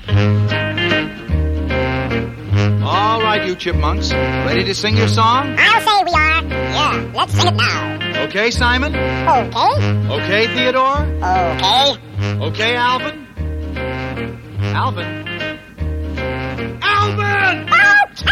All right, you chipmunks. Ready to sing your song? I'll say we are. Yeah, let's sing it now. Okay, Simon? Okay. Okay, Theodore? Okay. Okay, Alvin? Alvin? Alvin! Okay!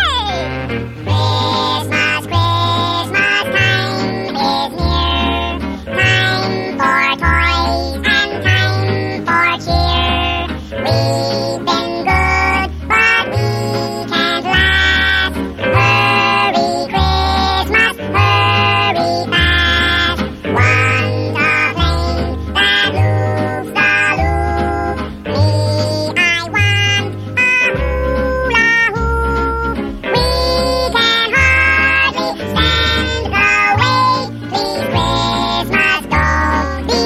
Christmas, Christmas time is near. Time for toys and time for cheer. We've been good, but we can't last. Hurry, Christmas, hurry fast. Want a plane that moves the loop. Me, I want a hula hoop. We can hardly stand the wait. Please, Christmas, don't be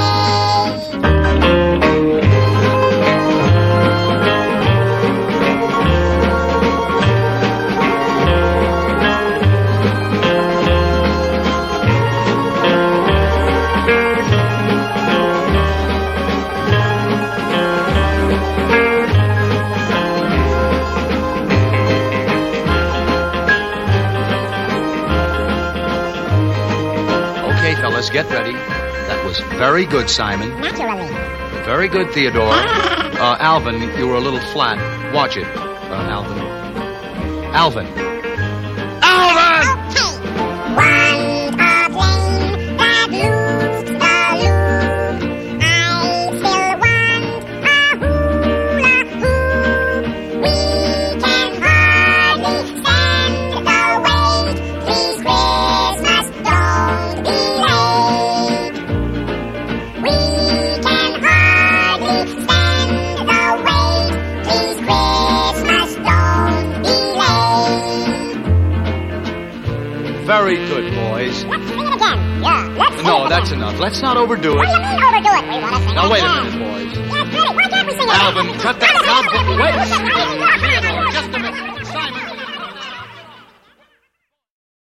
Okay, fellas, get ready. That was very good, Simon. Naturally. Very good, Theodore. Alvin, you were a little flat. Watch it, Alvin. Alvin! Alvin! Okay. Want a plane that loops the loop. I still want a hula hoop. We can hardly stand the wait. Please, Christmas, don't be late. We can hardly stand the wait. Please, Christmas, don't be late. Very good, boys. Let's sing it again. Yeah, let's sing it No, again. that's enough. Let's not overdo What do it. you mean overdo it? We want to sing Now, it wait a again. minute, boys. Yeah, get it. Why can't we sing it Alvin, again? cut that. No, no, no, Now, no, no, no, wait. no, no, no, no, no, no, no, no, no, no, no, no, Just a minute. Simon.